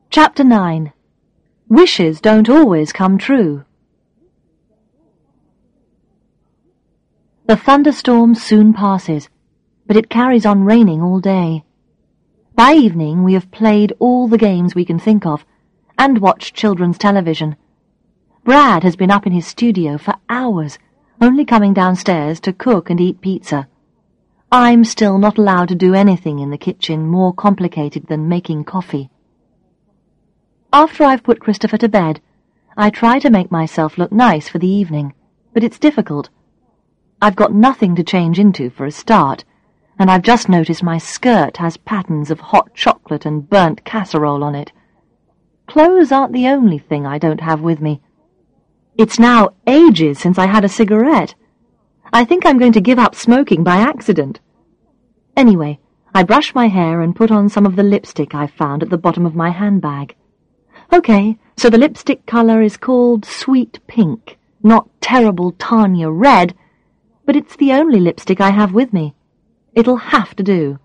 Chapter 9. Wishes don't always come true. The thunderstorm soon passes, but it carries on raining all day. By evening we have played all the games we can think of, and watched children's television. Brad has been up in his studio for hours, only coming downstairs to cook and eat pizza. I'm still not allowed to do anything in the kitchen more complicated than making coffee. After I've put Christopher to bed, I try to make myself look nice for the evening, but it's difficult. I've got nothing to change into for a start, and I've just noticed my skirt has patterns of hot chocolate and burnt casserole on it. Clothes aren't the only thing I don't have with me. It's now ages since I had a cigarette. I think I'm going to give up smoking by accident. Anyway, I brush my hair and put on some of the lipstick I found at the bottom of my handbag. Okay, so the lipstick colour is called Sweet Pink, not terrible Tanya Red, but it's the only lipstick I have with me. It'll have to do.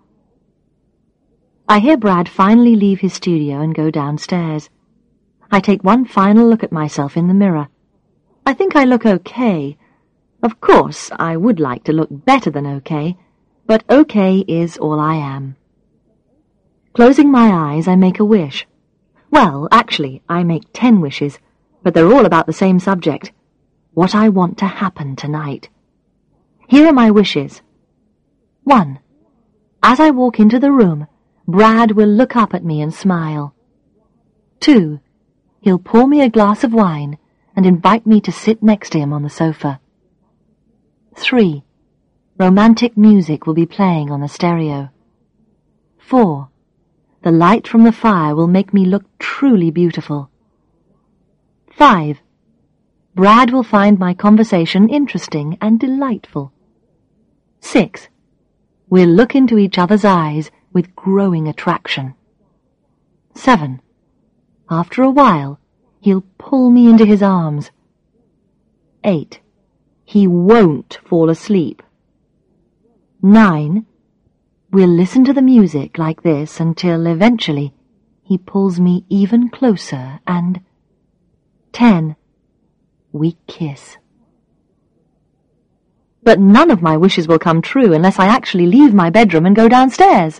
I hear Brad finally leave his studio and go downstairs. I take one final look at myself in the mirror. I think I look okay. Of course, I would like to look better than okay, but okay is all I am. Closing my eyes, I make a wish. Well, actually, I make 10 wishes, but they're all about the same subject. What I want to happen tonight. Here are my wishes. 1. As I walk into the room, Brad will look up at me and smile. 2. He'll pour me a glass of wine and invite me to sit next to him on the sofa. 3. Romantic music will be playing on the stereo. 4. The light from the fire will make me look truly beautiful. 5. Brad will find my conversation interesting and delightful. 6. We'll look into each other's eyes with growing attraction. 7. After a while, he'll pull me into his arms. 8. He won't fall asleep. 9. We'll listen to the music like this until eventually he pulls me even closer and 10. We kiss. But none of my wishes will come true unless I actually leave my bedroom and go downstairs.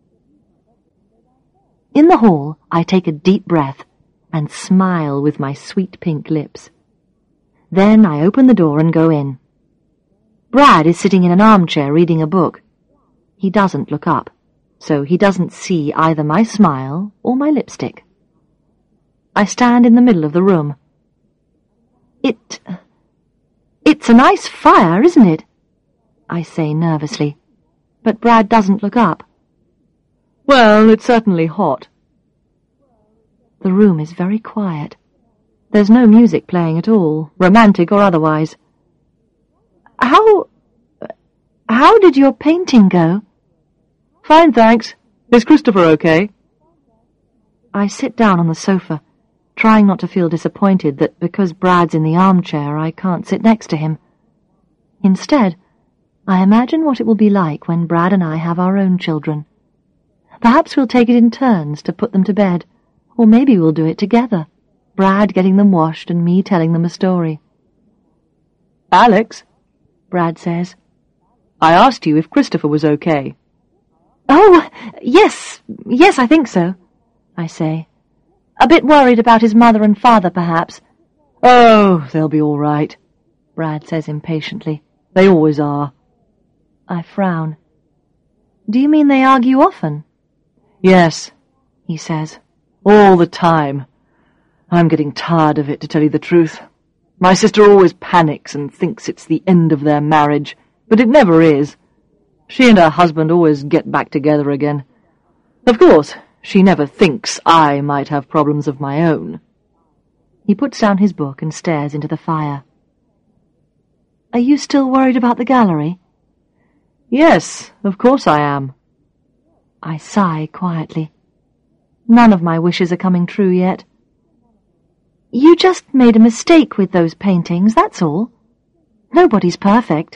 In the hall, I take a deep breath and smile with my sweet pink lips. Then I open the door and go in. Brad is sitting in an armchair reading a book. He doesn't look up, so he doesn't see either my smile or my lipstick. I stand in the middle of the room. It's a nice fire, isn't it? I say nervously, but Brad doesn't look up. Well, it's certainly hot. The room is very quiet. There's no music playing at all, romantic or otherwise. How did your painting go? Fine, thanks. Is Christopher okay? I sit down on the sofa, trying not to feel disappointed that because Brad's in the armchair I can't sit next to him. Instead, I imagine what it will be like when Brad and I have our own children. Perhaps we'll take it in turns to put them to bed, or maybe we'll do it together, Brad getting them washed and me telling them a story. Alex, Brad says, I asked you if Christopher was okay. Oh, yes, I think so, I say. A bit worried about his mother and father, perhaps. Oh, they'll be all right, Brad says impatiently. They always are. I frown. Do you mean they argue often? Yes, he says. All the time. I'm getting tired of it, to tell you the truth. My sister always panics and thinks it's the end of their marriage, but it never is. She and her husband always get back together again. Of course, she never thinks I might have problems of my own. He puts down his book and stares into the fire. Are you still worried about the gallery? Yes, of course I am. I sigh quietly. None of my wishes are coming true yet. You just made a mistake with those paintings, that's all. Nobody's perfect.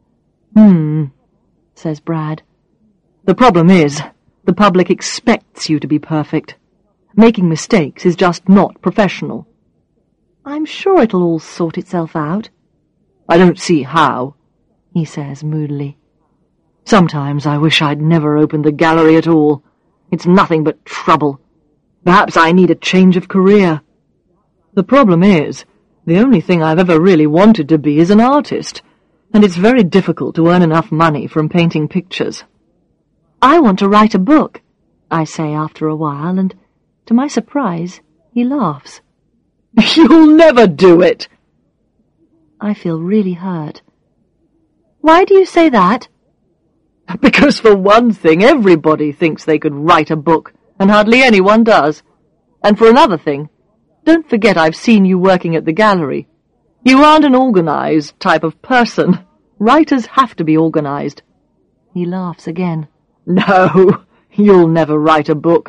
Says Brad. The problem is, the public expects you to be perfect. Making mistakes is just not professional. I'm sure it'll all sort itself out. I don't see how, he says moodily. Sometimes I wish I'd never opened the gallery at all. It's nothing but trouble. Perhaps I need a change of career. The problem is, the only thing I've ever really wanted to be is an artist, and it's very difficult to earn enough money from painting pictures. I want to write a book, I say after a while, and to my surprise, he laughs. You'll never do it! I feel really hurt. Why do you say that? Because for one thing, everybody thinks they could write a book, and hardly anyone does. And for another thing, don't forget I've seen you working at the gallery. You aren't an organized type of person. Writers have to be organized. He laughs again. No, you'll never write a book.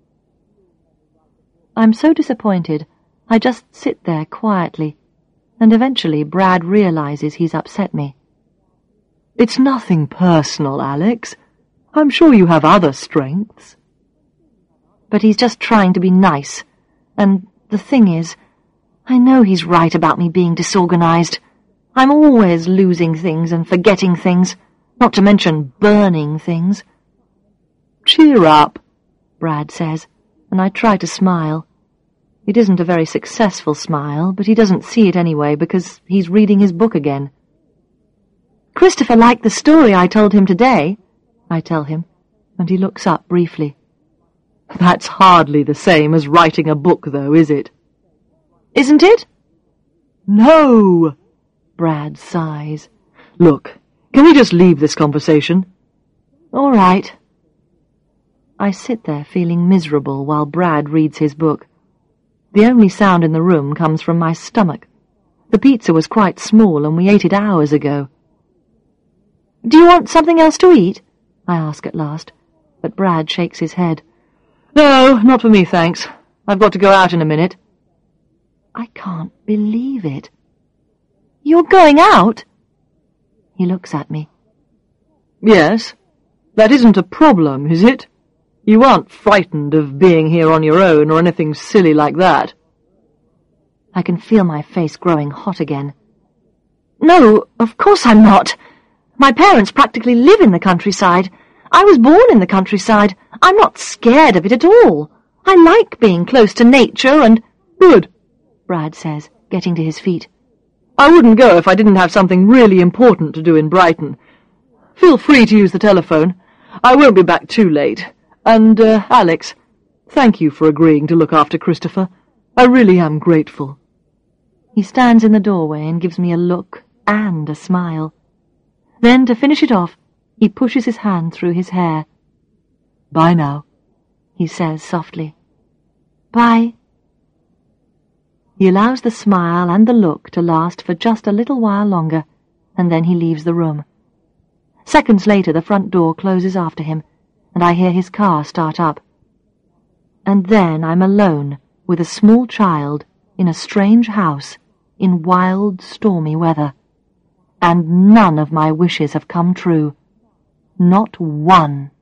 I'm so disappointed, I just sit there quietly, and eventually Brad realizes he's upset me. It's nothing personal, Alex. I'm sure you have other strengths. But he's just trying to be nice, and the thing is, I know he's right about me being disorganized. I'm always losing things and forgetting things, not to mention burning things. Cheer up, Brad says, and I try to smile. It isn't a very successful smile, but he doesn't see it anyway because he's reading his book again. Christopher liked the story I told him today, I tell him, and he looks up briefly. That's hardly the same as writing a book, though, is it? Isn't it? No, Brad sighs. Look, can we just leave this conversation? All right. I sit there feeling miserable while Brad reads his book. The only sound in the room comes from my stomach. The pizza was quite small and we ate it hours ago. Do you want something else to eat? I ask at last, but Brad shakes his head. No, not for me, thanks. I've got to go out in a minute. I can't believe it. You're going out? He looks at me. Yes. That isn't a problem, is it? You aren't frightened of being here on your own or anything silly like that. I can feel my face growing hot again. No, of course I'm not. My parents practically live in the countryside. I was born in the countryside. I'm not scared of it at all. I like being close to nature and— Good, Brad says, getting to his feet. I wouldn't go if I didn't have something really important to do in Brighton. Feel free to use the telephone. I won't be back too late. And, Alex, thank you for agreeing to look after Christopher. I really am grateful. He stands in the doorway and gives me a look and a smile. Then, to finish it off, he pushes his hand through his hair. Bye now, he says softly. Bye. He allows the smile and the look to last for just a little while longer, and then he leaves the room. Seconds later, the front door closes after him, and I hear his car start up. And then I'm alone with a small child in a strange house in wild, stormy weather. And none of my wishes have come true. Not one.